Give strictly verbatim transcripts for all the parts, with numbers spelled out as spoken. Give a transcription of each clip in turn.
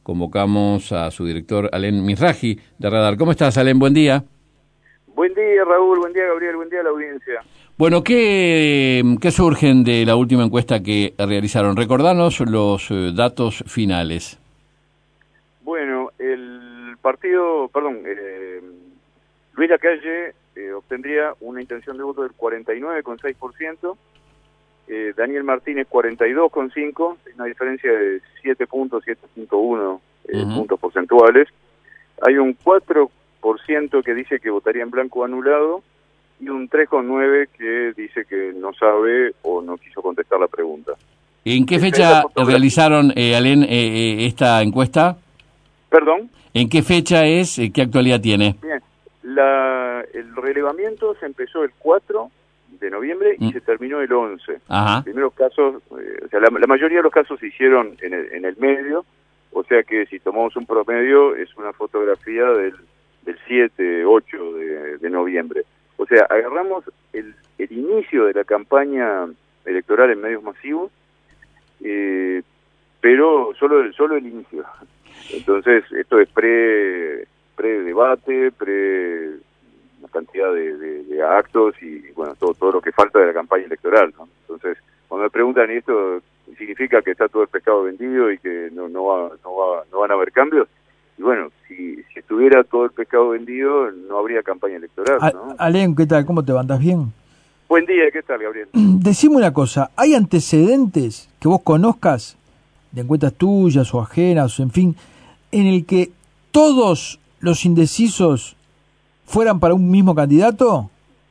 convocamos a su director, Alén Mizrahi, de Radar. ¿Cómo estás, Alén? Buen día. Buen día, Raúl. Buen día, Gabriel. Buen día a la audiencia. Bueno, ¿qué, qué surgen de la última encuesta que realizaron? Recordanos los eh, datos finales. Bueno, el partido, perdón, eh, Luis Lacalle eh, obtendría una intención de voto del cuarenta y nueve coma seis por ciento, eh, Daniel Martínez cuarenta y dos coma cinco por ciento, una diferencia de siete puntos, siete punto uno eh, uh-huh. puntos porcentuales. Hay un cuatro por ciento que dice que votaría en blanco o anulado y un tres coma nueve por ciento que dice que no sabe o no quiso contestar la pregunta. ¿En qué fecha realizaron, eh, Alén, eh, eh, esta encuesta? ¿Perdón? ¿En qué fecha es? ¿Qué actualidad tiene? Bien, la, el relevamiento se empezó el cuatro de noviembre y mm. se terminó el once. Ajá. Los primeros casos, eh, o sea, la, la mayoría de los casos se hicieron en el, en el medio, o sea que si tomamos un promedio es una fotografía del, del siete, ocho de, de noviembre. O sea, agarramos el, el inicio de la campaña electoral en medios masivos, eh, pero solo, solo el inicio. Entonces, esto es pre pre-debate, pre una cantidad de, de, de actos y, bueno, todo todo lo que falta de la campaña electoral, ¿no? Entonces, cuando me preguntan, ¿y esto significa que está todo el pescado vendido y que no no va no va no van a haber cambios? Y bueno, si, si estuviera todo el pescado vendido, no habría campaña electoral, ¿no? Alén, ¿qué tal? ¿Cómo te va? ¿Andás bien? Buen día, ¿qué tal, Gabriel? Decime una cosa, ¿hay antecedentes que vos conozcas de encuestas tuyas o ajenas, o en fin, en el que todos los indecisos fueran para un mismo candidato?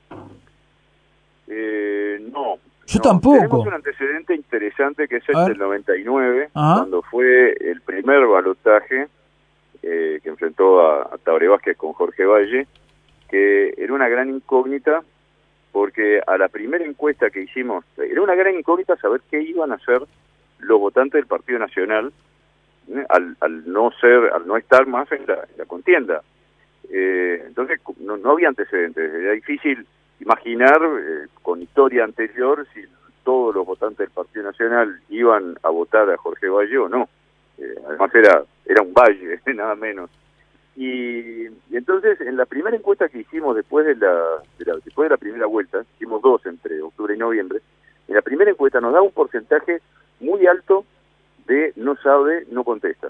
Eh, no. Yo no. Tampoco. Tenemos un antecedente interesante que es el del noventa y nueve, Ajá. cuando fue el primer balotaje eh, que enfrentó a, a Tabaré Vázquez con Jorge Valle, que era una gran incógnita, porque a la primera encuesta que hicimos, era una gran incógnita saber qué iban a hacer los votantes del Partido Nacional, ¿eh? al, al no ser, al no estar más en la, en la contienda. Eh, entonces no, no había antecedentes, era difícil imaginar eh, con historia anterior si todos los votantes del Partido Nacional iban a votar a Jorge Valle o no. Eh, además era era un Valle, nada menos. Y, y entonces en la primera encuesta que hicimos después de la, de la después de la primera vuelta, hicimos dos entre octubre y noviembre, en la primera encuesta nos da un porcentaje muy alto de no sabe, no contesta.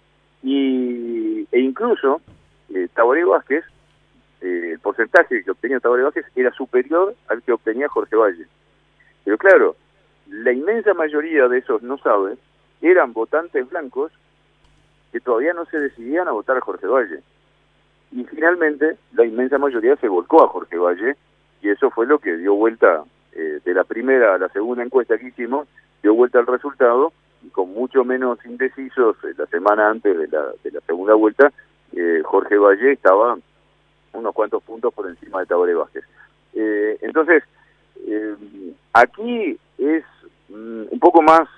Y, e incluso eh, Tabaré Vázquez, eh, el porcentaje que obtenía Tabaré Vázquez era superior al que obtenía Jorge Valle. Pero claro, la inmensa mayoría de esos no sabe eran votantes blancos que todavía no se decidían a votar a Jorge Valle. Y finalmente la inmensa mayoría se volcó a Jorge Valle, y eso fue lo que dio vuelta eh, de la primera a la segunda encuesta que hicimos, dio vuelta al resultado, y con mucho menos indecisos eh, la semana antes de la, de la segunda vuelta, eh, Jorge Valle estaba unos cuantos puntos por encima de Tabaré Vázquez. Eh, entonces, eh, aquí es mm, un poco más,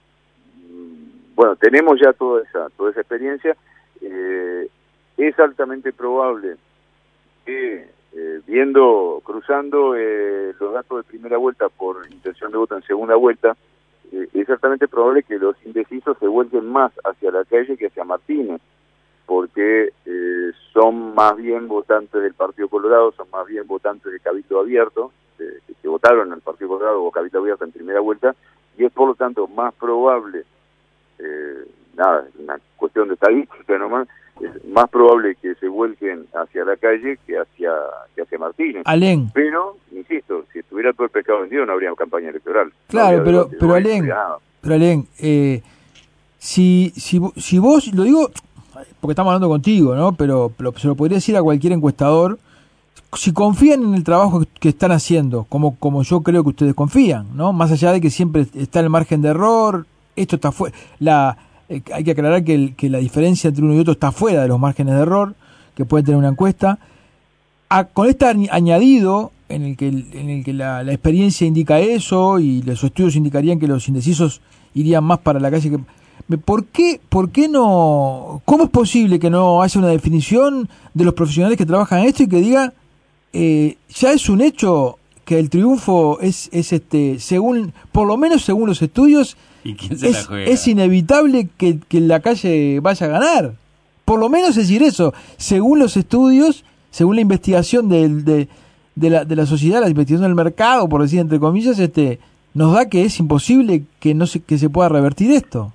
mm, bueno, tenemos ya toda esa, toda esa experiencia, eh, es altamente probable que, eh, viendo, cruzando eh, los datos de primera vuelta por intención de voto en segunda vuelta, eh, es altamente probable que los indecisos se vuelquen más hacia Lacalle que hacia Martínez, porque eh, son más bien votantes del Partido Colorado, son más bien votantes de Cabildo Abierto, eh, que, que votaron al Partido Colorado o Cabildo Abierto en primera vuelta, y es por lo tanto más probable, eh, nada, una cuestión de estadística nomás, es más probable que se vuelquen hacia Lacalle que hacia que hacia Martínez. Alén. Pero, insisto, si estuviera todo el pescado vendido no habría campaña electoral. Claro, no pero, debate, pero no Alén, nada. pero Alén, eh, si, si, si vos, lo digo porque estamos hablando contigo, ¿no? Pero, pero se lo podría decir a cualquier encuestador, si confían en el trabajo que están haciendo, como como yo creo que ustedes confían, ¿no? Más allá de que siempre está el margen de error, esto está fuera, la eh, hay que aclarar que, el, que la diferencia entre uno y otro está fuera de los márgenes de error que puede tener una encuesta. A, con este añadido en el que en el que la, la experiencia indica eso y los estudios indicarían que los indecisos irían más para la calle que ¿Por qué, ¿Por qué no? ¿Cómo es posible que no haya una definición de los profesionales que trabajan en esto y que diga eh, ya es un hecho que el triunfo es, es este según, por lo menos según los estudios, ¿Y quién se la es, juega? es inevitable que, que la Calle vaya a ganar. Por lo menos decir eso, según los estudios, según la investigación del, de, de, la, de la sociedad, la investigación del mercado, por decir entre comillas, este nos da que es imposible que no se, que se pueda revertir esto.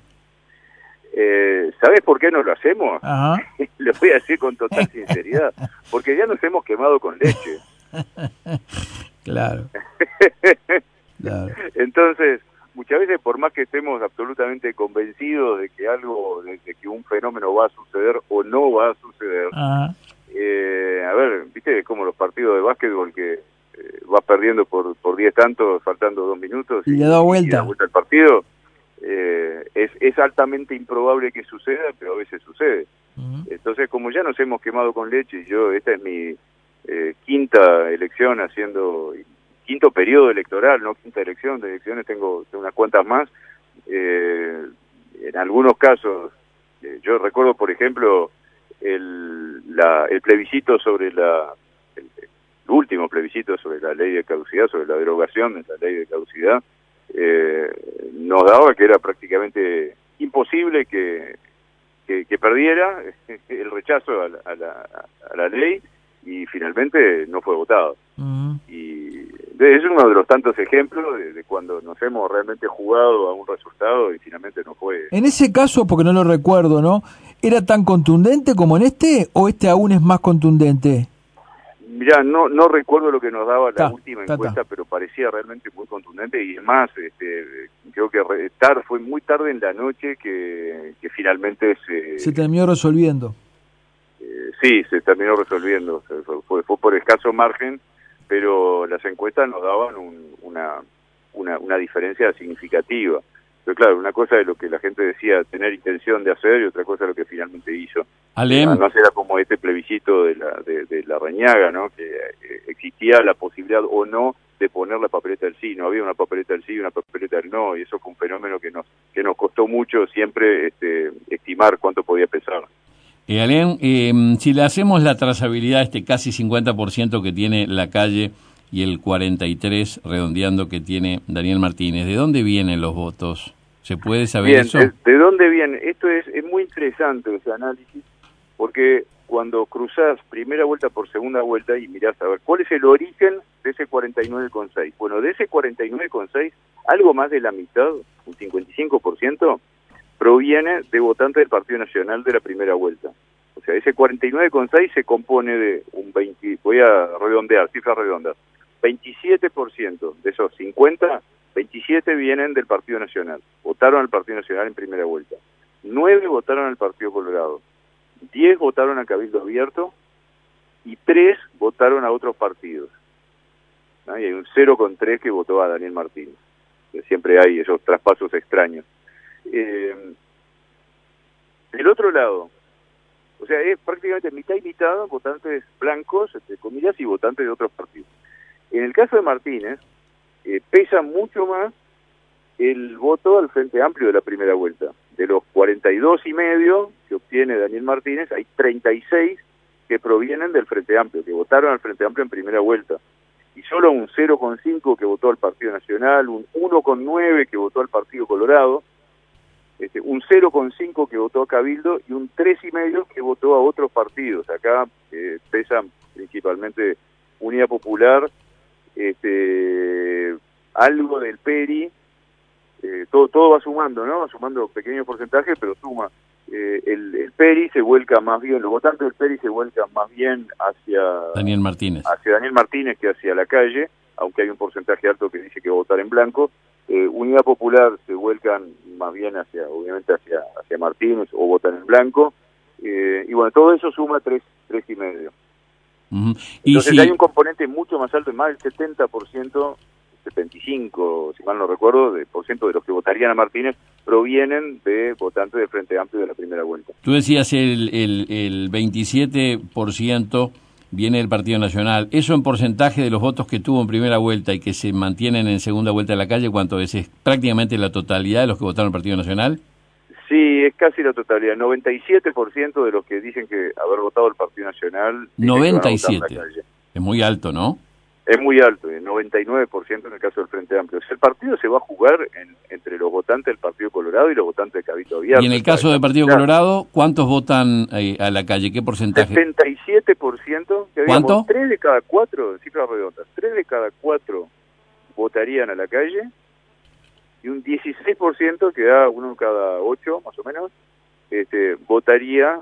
Eh, ¿Sabes por qué no lo hacemos? Ajá. Lo voy a decir con total sinceridad. Porque ya nos hemos quemado con leche. Claro. Claro. Entonces, muchas veces, por más que estemos absolutamente convencidos de que algo, de, de que un fenómeno va a suceder o no va a suceder, Ajá. eh, a ver, viste, es como los partidos de básquetbol que eh, vas perdiendo por por diez tantos, faltando dos minutos, y, y le da vuelta. Y da vuelta al partido. Eh, es, es altamente improbable que suceda, pero a veces sucede. Uh-huh. Entonces, como ya nos hemos quemado con leche, y yo, esta es mi eh, quinta elección haciendo, quinto periodo electoral, no quinta elección, de elecciones tengo, tengo unas cuantas más, eh, en algunos casos, eh, yo recuerdo, por ejemplo, el, la, el plebiscito sobre la, el, el último plebiscito sobre la ley de caducidad, sobre la derogación de la ley de caducidad, Eh, nos daba que era prácticamente imposible que, que, que perdiera el rechazo a la, a, la, a la ley, y finalmente no fue votado. Uh-huh. Y es uno de los tantos ejemplos de, de cuando nos hemos realmente jugado a un resultado y finalmente no fue. En ese caso, porque no lo recuerdo, ¿no? ¿Era tan contundente como en este, o este aún es más contundente? Mirá, no no recuerdo lo que nos daba la ta, última ta, encuesta, ta. pero parecía realmente muy contundente, y además este, creo que re, tar, fue muy tarde en la noche que, que finalmente se... Se terminó resolviendo. Eh, sí, se terminó resolviendo, fue, fue por escaso margen, pero las encuestas nos daban un, una, una, una diferencia significativa. Pero claro, una cosa es lo que la gente decía tener intención de hacer, y otra cosa es lo que finalmente hizo. Alem. No era como este plebiscito de la de, de la Reñaga, ¿no? Que eh, existía la posibilidad o no de poner la papeleta del sí. No había una papeleta del sí y una papeleta del no, y eso fue un fenómeno que nos que nos costó mucho siempre este, estimar cuánto podía pesar. Eh, Alem, eh, si le hacemos la trazabilidad, este casi cincuenta por ciento que tiene la Calle y el cuarenta y tres redondeando que tiene Daniel Martínez, ¿de dónde vienen los votos? ¿Se puede saber Bien, eso? ¿de, de dónde viene? Esto es, es muy interesante ese análisis, porque cuando cruzás primera vuelta por segunda vuelta y mirás a ver cuál es el origen de ese cuarenta y nueve coma seis. Bueno, de ese cuarenta y nueve coma seis, algo más de la mitad, un cincuenta y cinco por ciento, proviene de votantes del Partido Nacional de la primera vuelta. O sea, ese cuarenta y nueve coma seis se compone de un veinte, voy a redondear, cifras redondas, veintisiete por ciento de esos cincuenta, veintisiete vienen del Partido Nacional, votaron al Partido Nacional en primera vuelta, nueve votaron al Partido Colorado, diez votaron a Cabildo Abierto y tres votaron a otros partidos. ¿No? Y hay un cero coma tres que votó a Daniel Martínez. Siempre hay esos traspasos extraños. Eh, del otro lado, o sea, es prácticamente mitad y mitad votantes blancos, entre comillas, y votantes de otros partidos. En el caso de Martínez, eh, pesa mucho más el voto al Frente Amplio de la primera vuelta. De los cuarenta y dos y medio que obtiene Daniel Martínez, hay treinta y seis que provienen del Frente Amplio, que votaron al Frente Amplio en primera vuelta. Y solo un cero coma cinco que votó al Partido Nacional, un uno coma nueve que votó al Partido Colorado, este, un cero coma cinco que votó a Cabildo y un tres y medio que votó a otros partidos. Acá eh, pesan principalmente Unidad Popular, este, algo del P E R I, eh, todo todo va sumando, ¿no? Va sumando pequeños porcentajes, pero suma. Eh, el, el P E R I se vuelca más bien, los votantes del P E R I se vuelcan más bien hacia Daniel Martínez, hacia Daniel Martínez que hacia la Calle, aunque hay un porcentaje alto que dice que va a votar en blanco. Eh, Unidad Popular se vuelcan más bien hacia, obviamente hacia hacia Martínez o votan en blanco, eh, y bueno, todo eso suma tres tres y medio. Uh-huh. Y Entonces si... hay un componente mucho más alto, más del setenta por ciento, setenta y cinco, si mal no recuerdo, de por ciento de los que votarían a Martínez provienen de votantes del Frente Amplio de la primera vuelta. Tú decías el, el, el veintisiete por ciento viene del Partido Nacional. ¿Eso en porcentaje de los votos que tuvo en primera vuelta y que se mantienen en segunda vuelta de la Calle, cuánto es? ¿Es prácticamente la totalidad de los que votaron al Partido Nacional? Sí, es casi la totalidad. noventa y siete por ciento de los que dicen que haber votado el Partido Nacional... noventa y siete. Es muy alto, ¿no? es muy alto, el noventa y nueve por ciento en el caso del Frente Amplio. O sea, el partido se va a jugar en, entre los votantes del Partido Colorado y los votantes de Cabildo Abierto. Y en el caso del Partido Colorado, ¿cuántos votan eh, a la calle? ¿Qué porcentaje? setenta y siete por ciento. Que digamos, ¿Cuánto? tres de cada cuatro, cifras redondas, tres de cada cuatro votarían a la calle y un dieciséis por ciento, que da uno cada ocho más o menos, este, votaría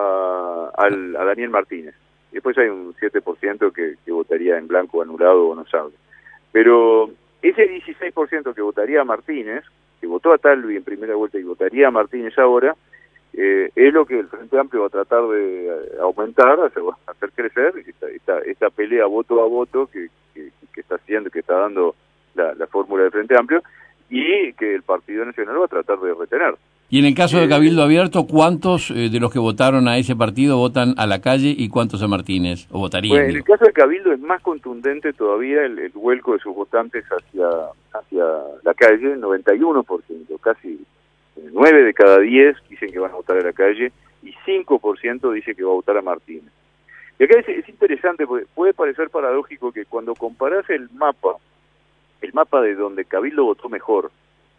a, al, a Daniel Martínez. Y después hay un siete por ciento que, que votaría en blanco, anulado o no sabe. Pero ese dieciséis por ciento que votaría a Martínez, que votó a Talvi en primera vuelta y votaría a Martínez ahora, eh, es lo que el Frente Amplio va a tratar de aumentar, hacer, hacer crecer esta, esta, esta pelea voto a voto que, que, que está haciendo, que está dando la, la fórmula del Frente Amplio, y que el Partido Nacional va a tratar de retener. Y en el caso de Eh, Cabildo Abierto, ¿cuántos eh, de los que votaron a ese partido votan a la calle y cuántos a Martínez? ¿O votarían? Bueno, en digo? el caso de Cabildo es más contundente todavía el, el vuelco de sus votantes hacia hacia la calle, noventa y uno por ciento, casi nueve de cada diez dicen que van a votar a la calle y cinco por ciento dice que va a votar a Martínez. Y acá es, es interesante porque puede parecer paradójico que cuando comparás el mapa, el mapa de donde Cabildo votó mejor,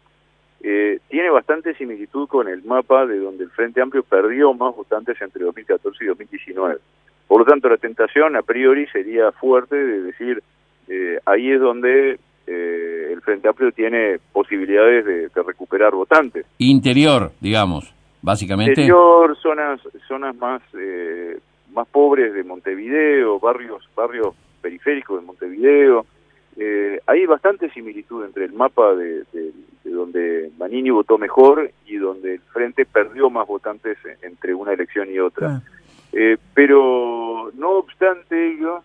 Eh, tiene bastante similitud con el mapa de donde el Frente Amplio perdió más votantes entre dos mil catorce y dos mil diecinueve. Por lo tanto, la tentación a priori sería fuerte de decir, eh, ahí es donde eh, el Frente Amplio tiene posibilidades de, de recuperar votantes. Interior, digamos, básicamente. Interior, zonas zonas más eh, más pobres de Montevideo, barrios barrios periféricos de Montevideo. Eh, hay bastante similitud entre el mapa de, de, de donde Manini votó mejor y donde el Frente perdió más votantes entre una elección y otra. Ah. Eh, pero no obstante ello,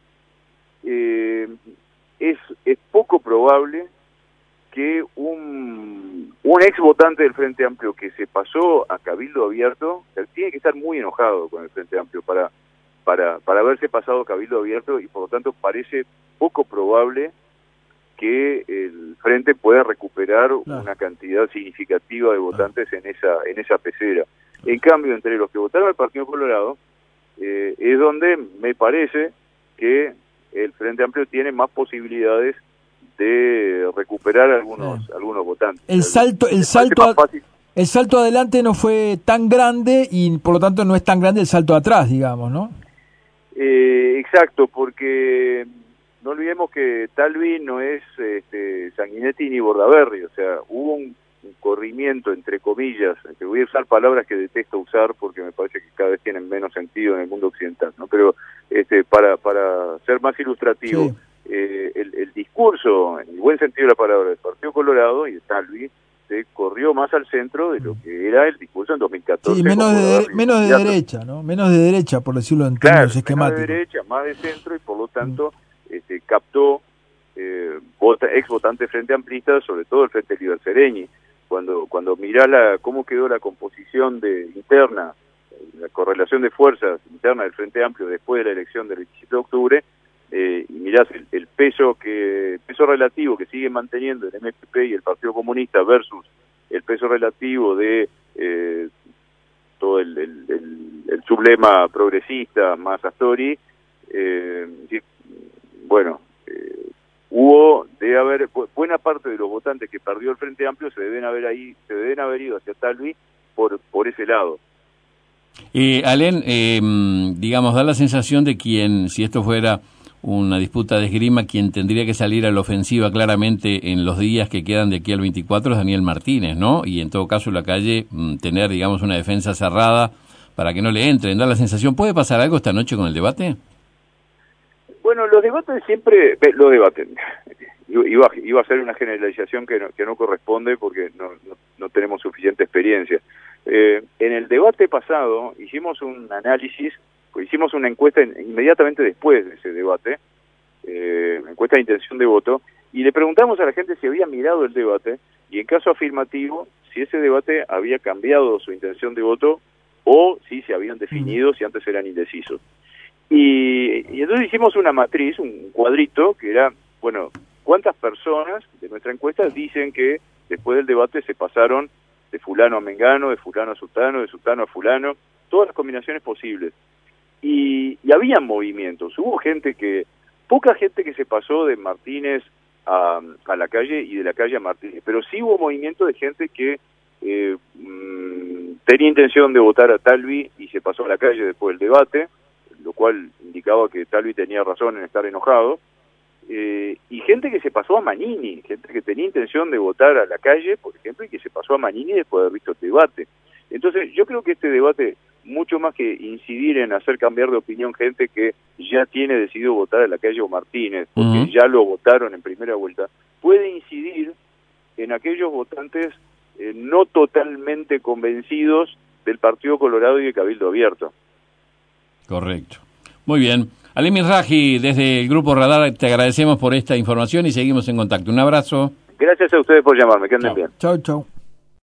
eh, es, es poco probable que un, un ex votante del Frente Amplio que se pasó a Cabildo Abierto, tiene que estar muy enojado con el Frente Amplio para, para, para haberse pasado a Cabildo Abierto, y por lo tanto parece poco probable que el Frente pueda recuperar no. una cantidad significativa de votantes no. en esa en esa pecera. En cambio, entre los que votaron al Partido Colorado, eh, es donde me parece que el Frente Amplio tiene más posibilidades de recuperar algunos sí. algunos votantes. El salto el salto a, el salto adelante no fue tan grande y por lo tanto no es tan grande el salto atrás, digamos, ¿no? Eh, exacto, porque no olvidemos que Talvi no es este, Sanguinetti ni Bordaberry, o sea, hubo un, un corrimiento, entre comillas, que voy a usar palabras que detesto usar porque me parece que cada vez tienen menos sentido en el mundo occidental, ¿no? Pero este, para, para ser más ilustrativo, sí. eh, el, el discurso, en el buen sentido de la palabra, del Partido Colorado y de Talvi, se corrió más al centro de lo que era el discurso en dos mil catorce. Sí, menos de, menos de derecha, ¿no? Menos de derecha, por decirlo en términos claro, esquemáticos. Menos de derecha, más de centro, y por lo tanto... Mm. Este, captó eh, vota, ex votantes Frente Amplista, sobre todo el Frente Liber Sereñi. Cuando cuando mirá la, cómo quedó la composición de interna, la correlación de fuerzas interna del Frente Amplio después de la elección del veintisiete de octubre, eh, y mirás el, el peso que peso relativo que sigue manteniendo el M P P y el Partido Comunista versus el peso relativo de eh, todo el, el, el, el sublema progresista más Astori, eh, bueno, eh, hubo, debe haber, buena parte de los votantes que perdió el Frente Amplio se deben haber ahí, se deben haber ido hacia Talvi por, por ese lado. Eh, Alén, eh, digamos, da la sensación de quien, si esto fuera una disputa de esgrima, quien tendría que salir a la ofensiva claramente en los días que quedan de aquí al veinticuatro es Daniel Martínez, ¿no? Y en todo caso la calle, tener, digamos, una defensa cerrada para que no le entren. Da la sensación, ¿puede pasar algo esta noche con el debate? Bueno, los debates siempre, los debaten. Iba, iba a ser una generalización que no, que no corresponde porque no, no, no tenemos suficiente experiencia. Eh, en el debate pasado hicimos un análisis, hicimos una encuesta inmediatamente después de ese debate, eh, una encuesta de intención de voto, y le preguntamos a la gente si había mirado el debate y en caso afirmativo, si ese debate había cambiado su intención de voto o si se habían definido, si antes eran indecisos. Y, y entonces hicimos una matriz, un cuadrito, que era, bueno, ¿cuántas personas de nuestra encuesta dicen que después del debate se pasaron de fulano a mengano, de fulano a sutano, de sutano a fulano, todas las combinaciones posibles? Y, y había movimientos, hubo gente que poca gente que se pasó de Martínez a, a la calle y de la calle a Martínez, pero sí hubo movimiento de gente que eh, mmm, tenía intención de votar a Talvi y se pasó a la calle después del debate, lo cual indicaba que Talvi tenía razón en estar enojado, eh, y gente que se pasó a Manini, gente que tenía intención de votar a la calle, por ejemplo, y que se pasó a Manini después de haber visto este debate. Entonces, yo creo que este debate, mucho más que incidir en hacer cambiar de opinión gente que ya tiene decidido votar a la calle o Martínez, porque uh-huh. ya lo votaron en primera vuelta, puede incidir en aquellos votantes eh, no totalmente convencidos del Partido Colorado y de Cabildo Abierto. Correcto. Muy bien. Ali Mizrahi, desde el Grupo Radar, te agradecemos por esta información y seguimos en contacto. Un abrazo. Gracias a ustedes por llamarme. Que anden chau. bien. Chau, chau.